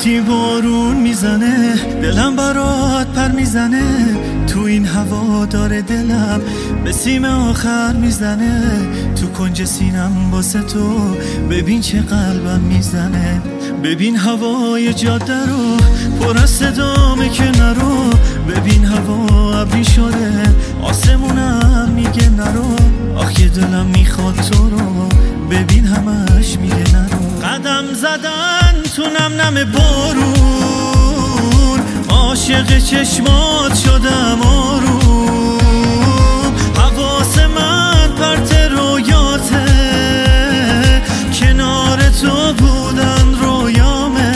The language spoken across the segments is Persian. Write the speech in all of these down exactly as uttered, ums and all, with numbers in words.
وقتی بارون میزنه دلم برات پر میزنه، تو این هوا داره دلم به سیم آخر میزنه، تو کنج سینم واسه تو ببین چه قلبم میزنه. ببین هوای جاده رو پر از صدامه که نرو، ببین هوا ابری شده آسمونم میگه نرو، آخ یه دلم میخواد تو رو ببین همش میگه نرو. قدم زدن تو نم نم بارون، عاشق چشمات شدم آروم، حواس من پرت رویاته، کنار تو بودن رویامه.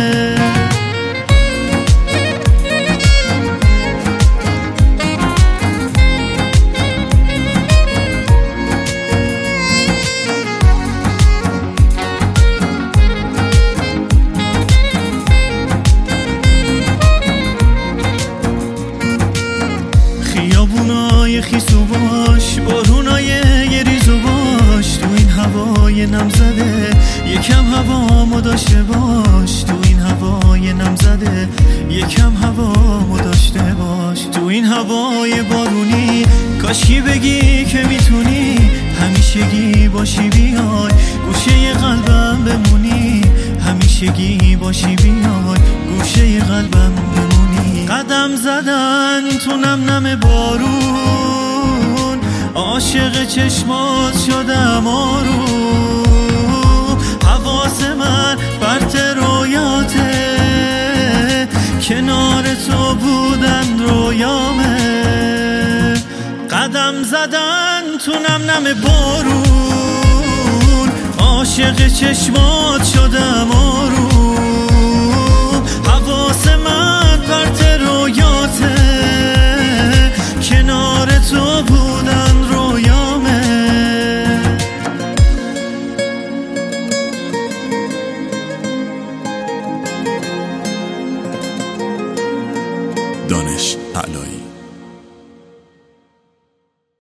خیابونای خیسو باش، بارونای یه ریزو باش، تو این هوای نم زده یکم هوامو داشته باش، تو این هوای نم زده یکم هوامو داشته باش. تو این هوای بارونی کاشکی بگی که میتونی همیشگی باشی، بیای گوشه قلبم بمونی، همیشگی باشی بیای گوشه قلبم بمونی. قدم زدن تو نم نم بارون، عاشق چشمات شدم آروم، حواس من پرت رویاته، کنار تو بودن رویامه. قدم زدن تو نم نم بارون، عاشق چشمات شدم آروم، حواس من پرت رویاته، کنار تو بودن رویامه. دانش